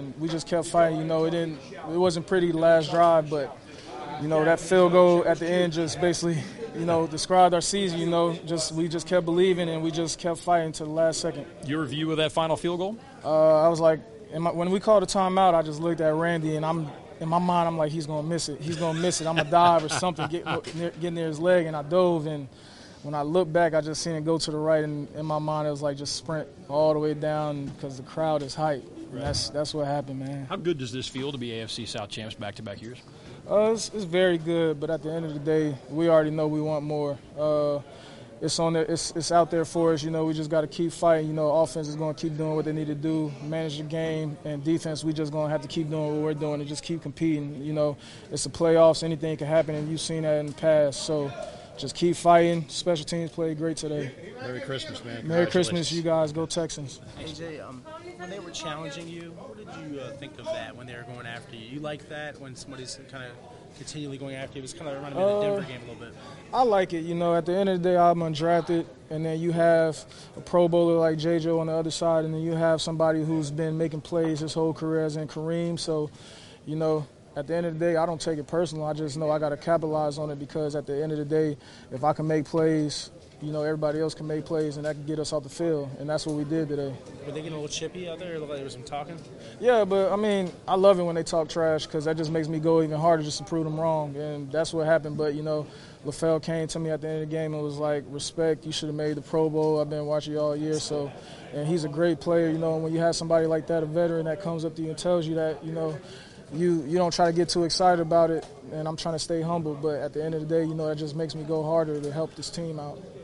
and we just kept fighting. It wasn't pretty the last drive, but that field goal at the end just basically, described our season. We just kept believing and we just kept fighting to the last second. Your view of that final field goal? I was like, when we called a timeout, I just looked at Randy and in my mind, I'm like, he's gonna miss it. He's gonna miss it. I'm gonna dive or something, get near his leg, and I dove. And when I looked back, I just seen it go to the right, and in my mind, it was like just sprint all the way down because the crowd is hype. Right. That's what happened, man. How good does this feel to be AFC South champs back-to-back years? It's very good, but at the end of the day, we already know we want more. It's on there. It's out there for us. We just got to keep fighting. Offense is going to keep doing what they need to do, manage the game, and defense, we just going to have to keep doing what we're doing and just keep competing. It's the playoffs. Anything can happen, and you've seen that in the past. So just keep fighting. Special teams played great today. Merry Christmas, man. Merry Christmas, you guys. Go Texans. AJ, when they were challenging you, what did you think of that when they were going after you? You like that when somebody's kind of continually going after you? It was kind of reminding me of the Denver game a little bit. I like it. At the end of the day, I'm undrafted, and then you have a Pro Bowler like J.J. on the other side, and then you have somebody who's been making plays his whole career, as in Kareem. So, at the end of the day, I don't take it personal. I just know I got to capitalize on it because at the end of the day, if I can make plays, everybody else can make plays, and that can get us off the field, and that's what we did today. Were they getting a little chippy out there? It looked like there was some talking? Yeah, but, I love it when they talk trash because that just makes me go even harder just to prove them wrong, and that's what happened. But, LaFell came to me at the end of the game and was like, respect, you should have made the Pro Bowl. I've been watching you all year, and he's a great player. When you have somebody like that, a veteran, that comes up to you and tells you that, you don't try to get too excited about it, and I'm trying to stay humble. But at the end of the day, that just makes me go harder to help this team out.